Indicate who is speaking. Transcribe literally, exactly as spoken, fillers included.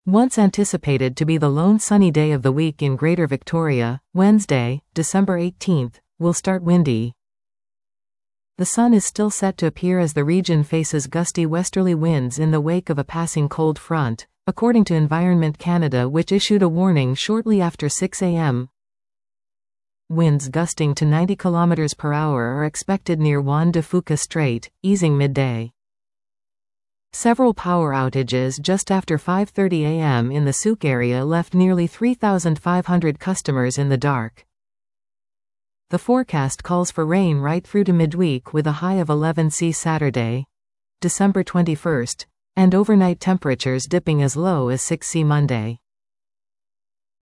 Speaker 1: Once anticipated to be the lone sunny day of the week in Greater Victoria, Wednesday, December eighteenth, will start windy. The sun is still set to appear as the region faces gusty westerly winds in the wake of a passing cold front, according to Environment Canada, which issued a warning shortly after six a m Winds gusting to ninety kilometers per hour are expected near Juan de Fuca Strait, easing midday. Several power outages just after five thirty a m in the Souk area left nearly three thousand five hundred customers in the dark. The forecast calls for rain right through to midweek with a high of eleven degrees Saturday, December twenty-first, and overnight temperatures dipping as low as six degrees Monday.